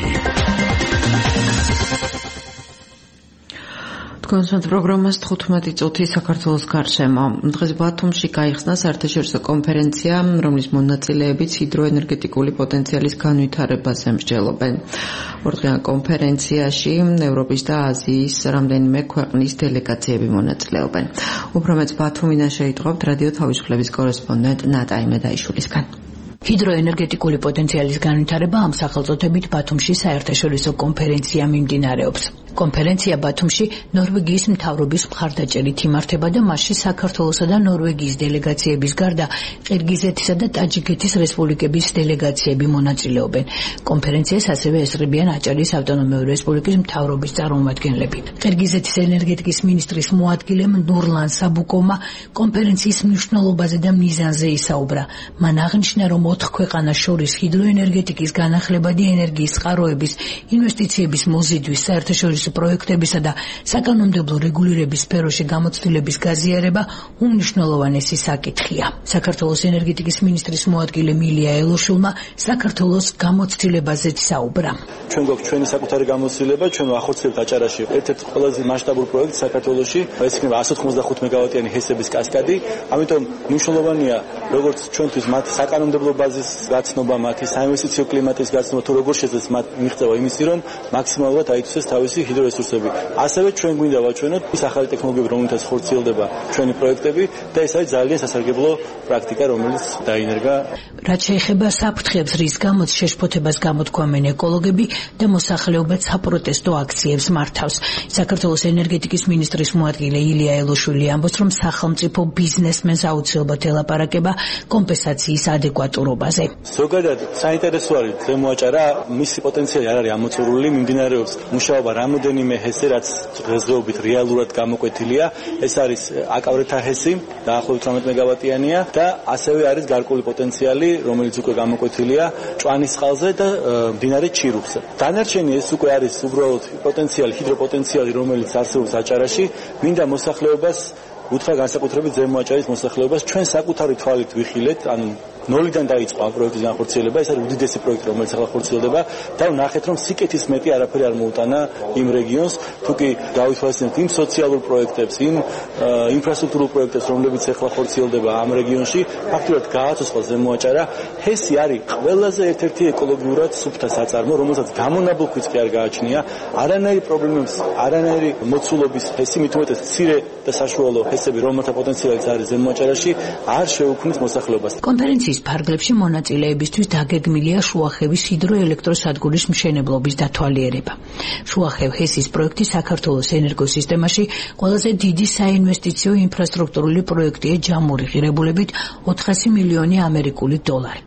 კონსულტ პროგრამას 15 წუთი საქართველოს გარშემო. დღეს ბათუმში გაიხსნა საერთაშორისო კონფერენცია, რომლის მონაწილეებიც ჰიდროენერგეტიკული პოტენციალის განვითარებაზე მსჯელობენ. ორდღიან კონფერენციაში ევროპის და აზიის რამდენიმე ქვეყნის დელეგაციები მონაწილეობენ. უფრო მეტ ბათუმიდან შეიტყობთ რადიო თავისუფლების კორესპონდენტ ნატაი მედაიშვილისგან. ჰიდროენერგეტიკული პოტენციალის განვითარება ამ სახელწოდებით ბათუმში საერთაშორისო კონფერენცია მიმდინარეობს. კონფერენცია ბათუმში ნორვეგიის მთავრობის მხარდაჭერით იმართება და მასში საქართველოსა და ნორვეგიის დელეგაციების გარდა ყირგიზეთისა და ტაჯიკეთის რესპუბლიკების დელეგაციები მონაწილეობენ. კონფერენციას ასევე ესწრებიან აჭარის ავტონომიური რესპუბლიკის მთავრობის წარმომადგენლები. ყირგიზეთის ენერგეტიკის მინისტრის მოადგილემ ნურლან საბუკოვმა კონფერენციის მნიშვნელობაზე და მიზანზე ისაუბრა. მან აღნიშნა, რომ 4 ქვეყანას შორის ჰიდროენერგეტიკის განახლებადი ენერგიის წყაროების, ინვესტიციების მოზიდვის, საერთაშორისო პროექტებისა და საკანონმდებლო რეგულირების სფეროში გამოცდილების გაზიარება უმნიშვნელოვანესი საკითხია. საქართველოს ენერგეტიკის მინისტრის მოადგილე მილია ელოშულმა საქართველოს გამოცდილებაზეც საუბრა. ჩვენ გვაქვს ჩვენი საკუთარი გამოცდილება, ჩვენ ახორციელებთ აჭარაში ერთ-ერთ ყველაზე მასშტაბურ პროექტს საქართველოში, ეს იქნება 195 მეგავატიანი ჰესების კასკადი, ამიტომ მნიშვნელოვანია როგორც ჩვენთვის მათ საკანონმდებლო ბაზის გაცნობა, მათი საინვესტიციო კლიმატის გაცნობა, თუ როგორ შეძლეს მათ მიღწევა იმისი, რომ მაქსიმალურად აიცვეს თავისი ჰიდრორესურსები. ასევე ჩვენ გვინდა ვაჩვენოთ ის ახალი ტექნოლოგიები, რომელთაც ხორციელდება ჩვენი პროექტები და ეს არის ძალიან სასარგებლო პრაქტიკა, რომელიც დაინერგა. რაც შეეხება საფრთხეებს, რის გამოც შეშფოთებას გამოთქვამენ ეკოლოგები და მოსახლეობაც საპროტესტო აქციებს მართავს. საქართველოს ენერგეტიკის მინისტრის მოადგილე ილია ელოშვილი ამბობს, რომ სახელმწიფო ბიზნესმენს აუცილებლად ელაპარაკება კომპენსაციის ადეკვატურობაზე. ზოგადად საინტერესო არის ზემოაჭარა, მისი პოტენციალი არ არის ამოწურული, მიმდინარეობს მუშაობა რამოდენიმე ჰესე, რაც დღესდღეობით რეალურად გამოკვეთილია. ეს არის აკავრეთა ჰესი, დაახლოებით 18 მეგავატიანია და ასევე არის გარკვეული პოტენციალი, რომელიც უკვე გამოკვეთილია ჭვანისწყალზე და მდინარე ჩირუხზე. დანარჩენი ეს უკვე არის უბრალოდ პოტენციალი, ჰიდროპოტენციალი, რომელიც არსებობს აჭარაში. მინდა მოსახლეობას უთხრა განსაკუთრებით ზემოაჭარის მოსახლეობას ჩვენ საკუთარი თვალით ვიხილეთ, ანუ ნოლიდან დაიწყო ამ პროექტის განხორციელება, ეს არის უდიდესი პროექტი, რომელიც ახლა ხორციელდება და ვნახეთ, რომ სიკეთის მეტი არაფერი არ მოუტანა იმ რეგიონს, თუკი დავითვალისწინებთ იმ სოციალურ პროექტებს, იმ ინფრასტრუქტურულ პროექტებს, რომლებიც ახლა ხორციელდება ამ რეგიონში, ფაქტობრივად გააცოცხლა ზემოაჭარა. ჰესი არის ყველაზე ერთ-ერთი ეკოლოგიურად სუფთა საწარმო, რომელსაც გამონაბოლქვიც კი არ გააჩნია, არანაირი პრობლემებს, არანაირი მოცულობის ჰესი, მით უმეტეს მცირე და საშუალო ჰესები, რომელთა პოტენციალიც არის ზემოაჭარაში, არ შეუქმნის მოსახლეობას. კონფერენციის ფარგლებში მონაწილეებისთვის დაგეგმილია შუახევის ჰიდროელექტროსადგურის მშენებლობის დათვალიერება. შუახევ ჰესის პროექტი საქართველოს ენერგოსისტემაში ყველაზე დიდი საინვესტიციო ინფრასტრუქტურული პროექტია ჯამური ღირებულებით 400 მილიონი ამერიკული დოლარი.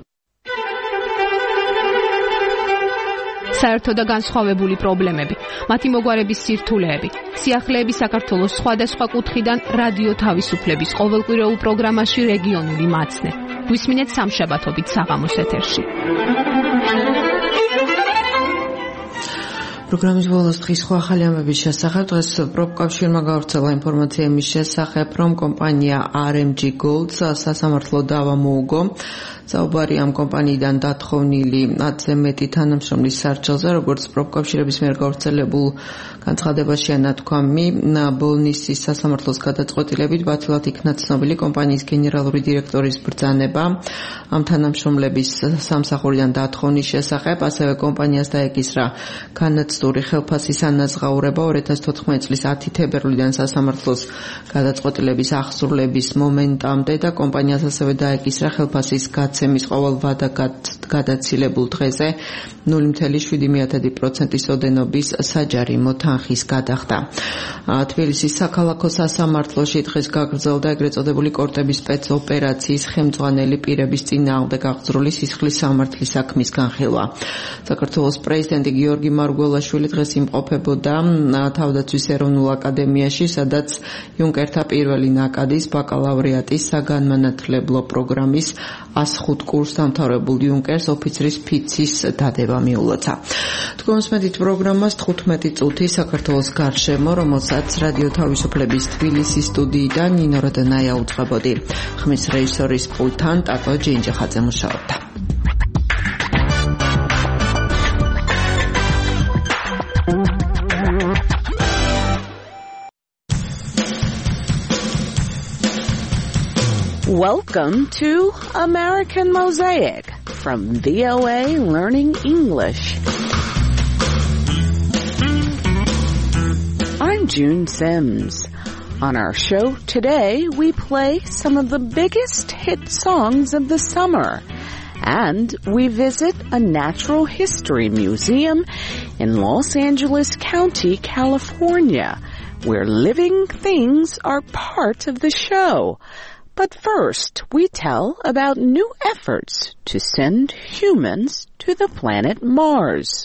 საერთო და განსხვავებული პრობლემები, მათი მოგვარების სირთულეები, სიახლეები საქართველოს სხვადასხვა კუთხიდან რადიო თავისუფლების ყოველკვირეულ პროგრამაში რეგიონული მაცნე. გვისმინეთ სამშაბათობით საღამოს ეთერში. პროგრამის ბოლოს დღის სხვა ახალი ამბების შესახებ. დღეს პროფკავშირმა გავრცელა ინფორმაცია იმის შესახებ, რომ კომპანია RMG Gold სასამართლო დავა მოუგო საუბარი ამ კომპანიიდან დათხოვნილი 10-ზე მეტი თანამშრომლის სარჩელზე, როგორც პროფკავშირების მიერ გავრცელებულ განცხადებაშია ნათქვამი, ბოლნისის სასამართლოს გადაწყვეტილებით ბათილად იქნა ცნობილი კომპანიის გენერალური დირექტორის ბრძანება ამ თანამშრომლების სამსახურიდან დათხოვნის შესახებ, ასევე კომპანიას დაეკისრა განაცდური ხელფასის ანაზღაურება 2014 წლის 10 თებერვლიდან სასამართლოს გადაწყვეტილების აღსრულების მომენტამდე და კომპანიას ასევე დაეკისრა ხელფასის გაცემის ყოველ ვადა გადაცილებულ დღეზე 0.7% ოდენობის საჯარიმო თანხის გადახდა. თბილისის საქალაქო სასამართლოში დღეს გაგრძელდა ეგრეთ წოდებული კორტების სპეცოპერაციის ხელმძღვანელი პირების წინააღმდეგ აღძრული სისხლის სამართლის საქმის განხილვა. საქართველოს პრეზიდენტი გიორგი მარგველაშვილი დღეს იმყოფებოდა თავდაცვის ეროვნულ აკადემიაში, სადაც იუნკერთა პირველი ნაკადის ბაკალავრიატის საგანმანათლებლო პროგრამის 105 კურსს დამთავრებულ იუნკერს ოფიცრის ფიცის დადება მიულოცა. თქვენს მედით პროგრამას 15 წუთი საქართველოს გარშემო, რომელსაც რადიო თავისუფლების თბილისის სტუდიიდან ნინო როდანაია უძღვებოდი. ხმის რეჟისორის პულტთან ტატო ჯინჯახაძე მუშაობდა. Welcome to American Mosaic from VOA Learning English. I'm June Sims. On our show today, we play some of the biggest hit songs of the summer. And we visit a natural history museum in Los Angeles County, California, where living things are part of the show. But first, we tell about new efforts to send humans to the planet Mars.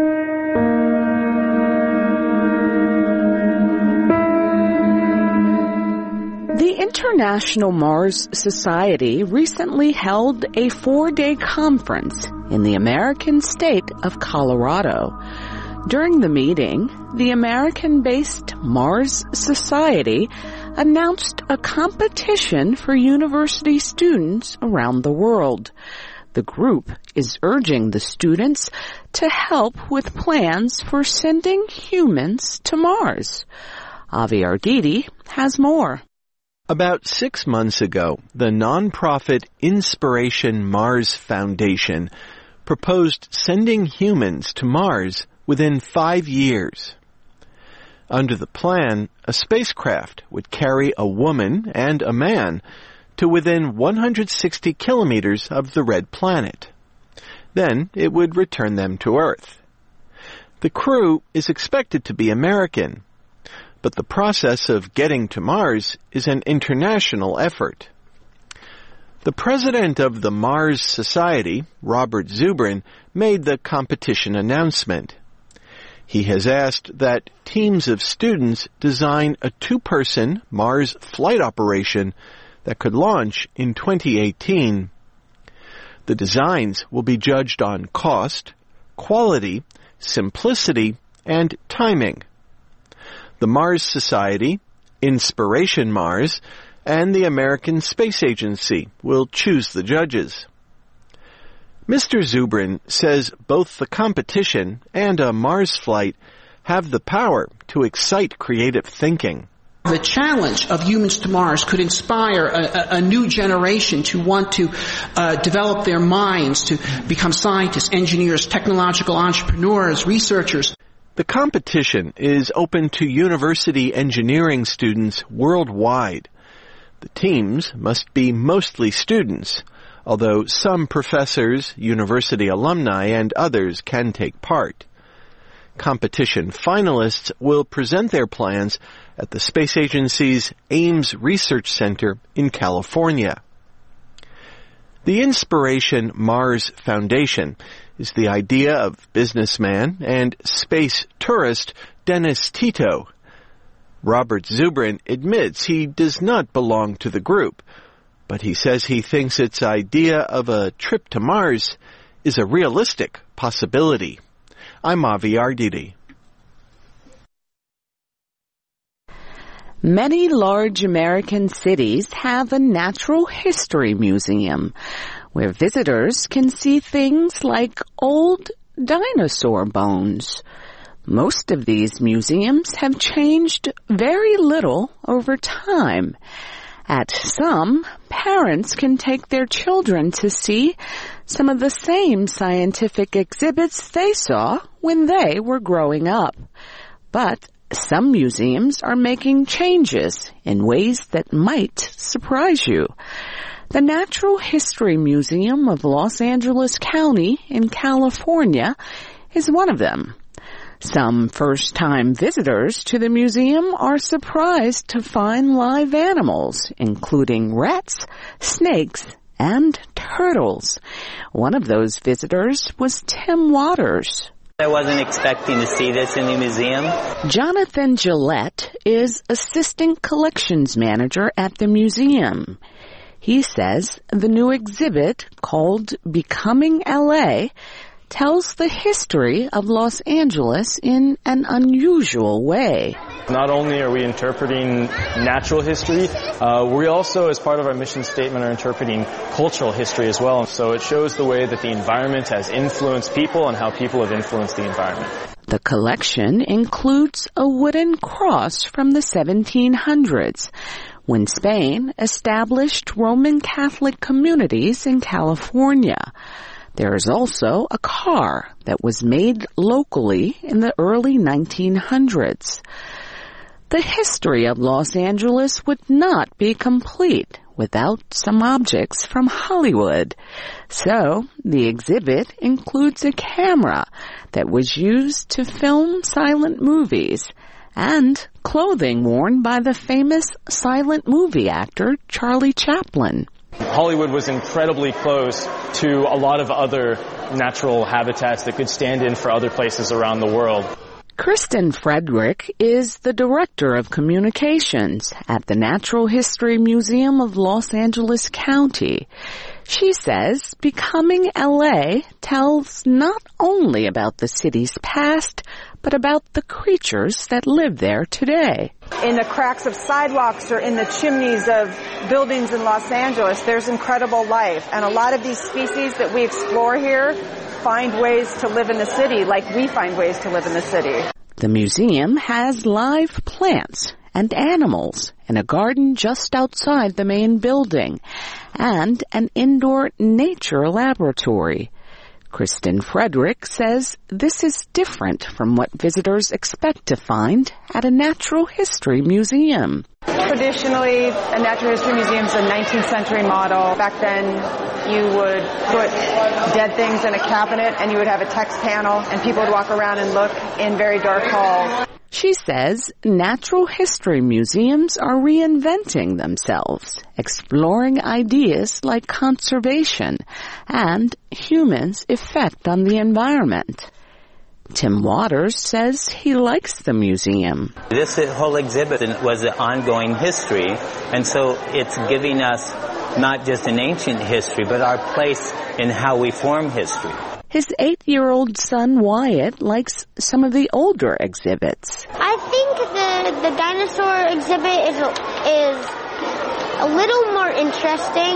The International Mars Society recently held a 4-day conference in the American state of Colorado. During the meeting, the American-based Mars Society announced a competition for university students around the world. The group is urging the students to help with plans for sending humans to Mars. Avi Arditi has more. About 6 months ago, the nonprofit Inspiration Mars Foundation proposed sending humans to Mars within 5 years. Under the plan, a spacecraft would carry a woman and a man to within 160 kilometers of the red planet. Then it would return them to Earth. The crew is expected to be American, but the process of getting to Mars is an international effort. The president of the Mars Society, Robert Zubrin, made the competition announcement. He has asked that teams of students design a 2-person Mars flight operation that could launch in 2018. The designs will be judged on cost, quality, simplicity, and timing. The Mars Society, Inspiration Mars, and the American Space Agency will choose the judges. Mr. Zubrin says both the competition and a Mars flight have the power to excite creative thinking. The challenge of humans to Mars could inspire a new generation to want to develop their minds, to become scientists, engineers, technological entrepreneurs, researchers. The competition is open to university engineering students worldwide. The teams must be mostly students, although some professors, university alumni, and others can take part. Competition finalists will present their plans at the Space Agency's Ames Research Center in California. The Inspiration Mars Foundation is the idea of businessman and space tourist Dennis Tito. Robert Zubrin admits he does not belong to the group, but he says he thinks its idea of a trip to Mars is a realistic possibility. I'm Avi Arditi. Many large American cities have a natural history museum. where visitors can see things like old dinosaur bones. Most of these museums have changed very little over time. At some, parents can take their children to see some of the same scientific exhibits they saw when they were growing up. But some museums are making changes in ways that might surprise you. The Natural History Museum of Los Angeles County in California is one of them. Some first-time visitors to the museum are surprised to find live animals, including rats, snakes, and turtles. One of those visitors was Tim Waters. I wasn't expecting to see this in the museum. Jonathan Gillette is assistant collections manager at the museum. He says the new exhibit, called Becoming LA, tells the history of Los Angeles in an unusual way. Not only are we interpreting natural history, we also, as part of our mission statement, are interpreting cultural history as well. So it shows the way that the environment has influenced people and how people have influenced the environment. The collection includes a wooden cross from the 1700s, when Spain established Roman Catholic communities in California. There is also a car that was made locally in the early 1900s. The history of Los Angeles would not be complete without some objects from Hollywood. So, the exhibit includes a camera that was used to film silent movies and clothing worn by the famous silent movie actor Charlie Chaplin. Hollywood was incredibly close to a lot of other natural habitats that could stand in for other places around the world. Kristen Frederick is the Director of Communications at the Natural History Museum of Los Angeles County. She says Becoming LA tells not only about the city's past, but about the creatures that live there today. In the cracks of sidewalks or in the chimneys of buildings in Los Angeles, there's incredible life. And a lot of these species that we explore here find ways to live in the city like we find ways to live in the city. The museum has live plants and animals in a garden just outside the main building and an indoor nature laboratory. Kristen Frederick says this is different from what visitors expect to find at a natural history museum. Traditionally, a natural history museum is a 19th century model. Back then, you would put dead things in a cabinet and you would have a text panel and people would walk around and look in very dark halls. She says natural history museums are reinventing themselves, exploring ideas like conservation and humans' effect on the environment. Tim Waters says he likes the museum. This whole exhibit was an ongoing history, and so it's giving us not just an ancient history, but our place in how we form history. His 8-year-old son Wyatt likes some of the older exhibits. I think the dinosaur exhibit is a little more interesting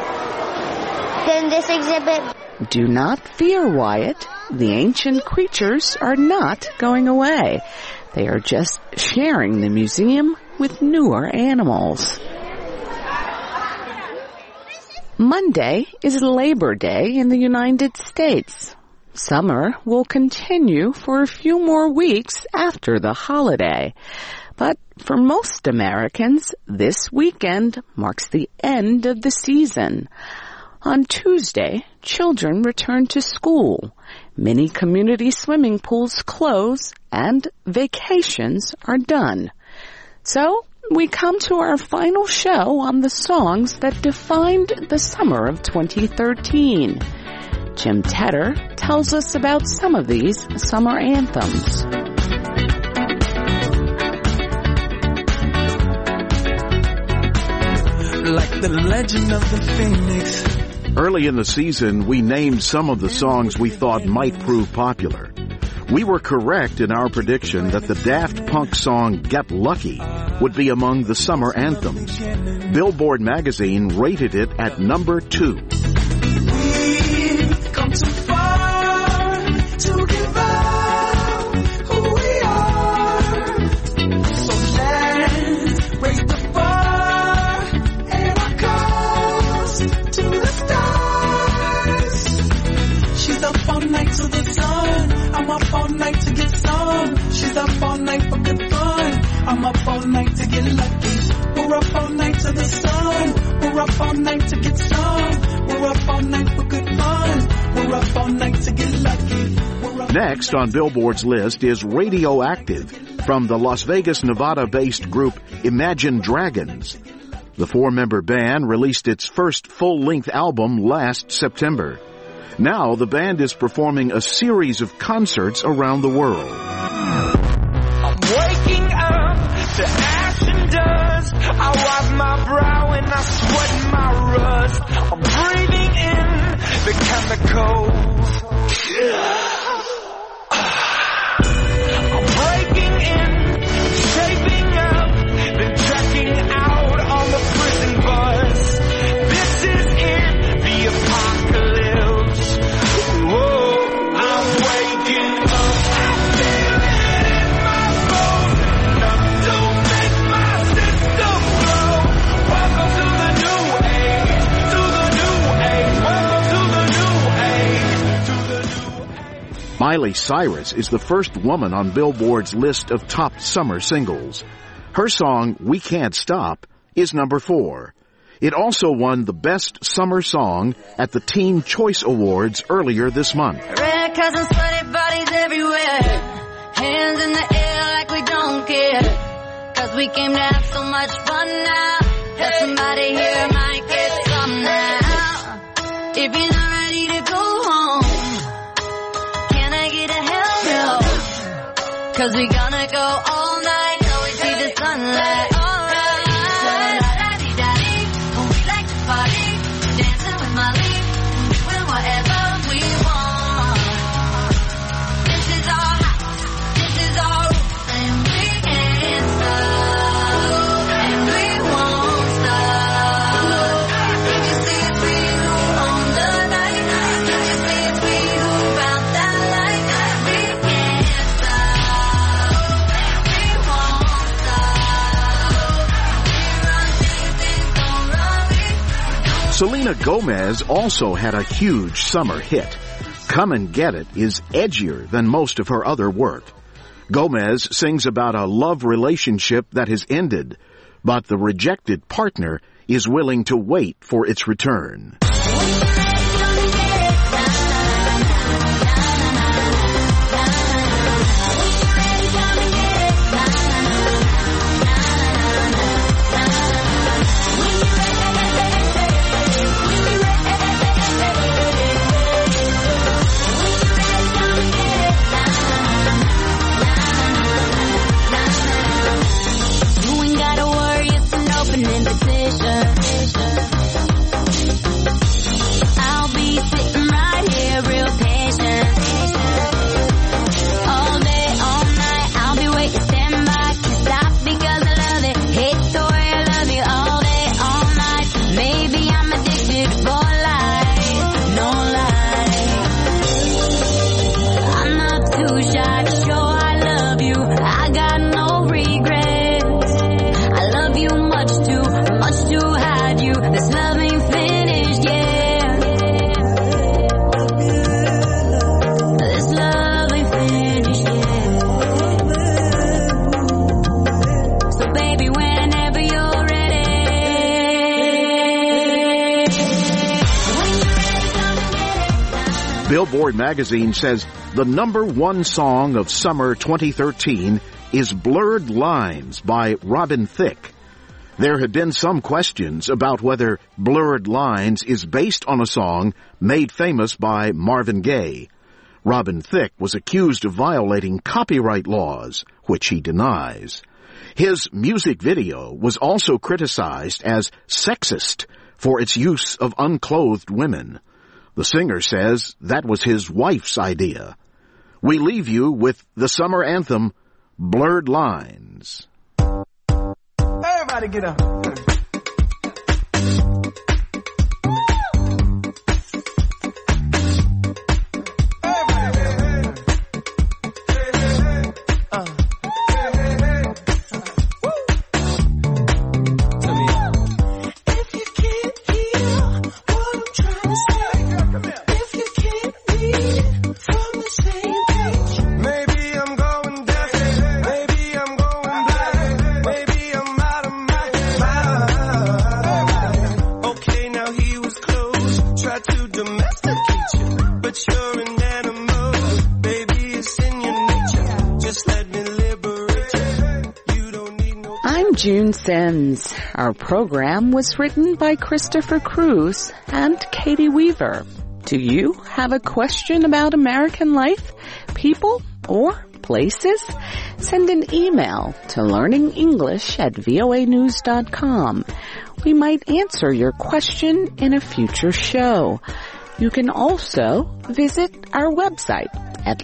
than this exhibit. Do not fear, Wyatt. The ancient creatures are not going away. They are just sharing the museum with newer animals. Monday is Labor Day in the United States. Summer will continue for a few more weeks after the holiday. But for most Americans, this weekend marks the end of the season. On Tuesday, children return to school. Many community swimming pools close and vacations are done. So, we come to our final show on the songs that defined the summer of 2013. Jim Tedder tells us about some of these summer anthems. Like the legend of the Phoenix. Early in the season, we named some of the songs we thought might prove popular. We were correct in our prediction that the Daft Punk song Get Lucky would be among the summer anthems. Billboard magazine rated it at number 2. up all night to get some. We're up all night for good fun. We're up all night to get lucky. Next on Billboard's list is Radioactive from the Las Vegas, Nevada-based group Imagine Dragons. The four-member band released its first full-length album last September. Now the band is performing a series of concerts around the world. I'm waking up to ash and dust. I wipe my brow and I sweat my rust. I'm breathing in the chemicals. I'm breaking in, shaping up, then checking out on the prison bus. This is it, the apocalypse. Whoa, I'm waking up. I feel it in my bones, enough to make my system blow. Welcome to the new age, to the new age. Welcome to the new age, to the new age. Miley Cyrus is the first woman on Billboard's list of top summer singles. Her song, We Can't Stop, is number 4. It also won the Best Summer Song at the Teen Choice Awards earlier this month. Red cousins, sweaty bodies everywhere. Hands in the air like we don't care. 'Cause we came to have so much fun now. That somebody here might get some now. If you're not ready to go home, can I get a hell no? 'Cause we gonna go all night till we see the sunlight. Alright. Da-da-dee-da-dee. We like to party, dancing with Molly, doing whatever we want. This is our house, this is our roof, and we can't stop, and we won't stop. If you see us, we who own the night. If you see us, we who found that light. We can't stop, and we won't stop. We run things, things don't run me. Selena Gomez also had a huge summer hit. Come and Get It is edgier than most of her other work. Gomez sings about a love relationship that has ended, but the rejected partner is willing to wait for its return. You ain't gotta worry, it's an open invitation. I'll be sitting right here real patient. All day, all night, I'll be waiting, stand by. Can't stop because I love it. Hate the way I love you all day, all night. Maybe I'm addicted for life, no lie. I'm not too shy to show I love you. I got no regrets. I love you much too to hide you. This love ain't finished yet. This love ain't finished yet. So baby, whenever you're ready. Billboard magazine says the number 1 song of summer 2013 is Blurred Lines by Robin Thicke. There have been some questions about whether Blurred Lines is based on a song made famous by Marvin Gaye. Robin Thicke was accused of violating copyright laws, which he denies. His music video was also criticized as sexist for its use of unclothed women. The singer says that was his wife's idea. We leave you with the summer anthem, Blurred Lines. Everybody get up. Maybe I'm going blind, maybe I'm out of my mind. I'm June Sims. Our program was written by Christopher Cruz and Katie Weaver. Do you have a question about American life, people, or places? Send an email to learningenglish@voanews.com. We might answer your question in a future show. You can also visit our website at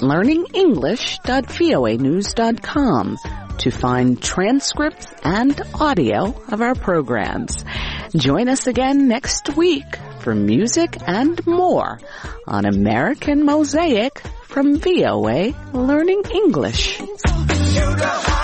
learningenglish.voanews.com to find transcripts and audio of our programs. Join us again next week for music and more on American Mosaic from VOA Learning English.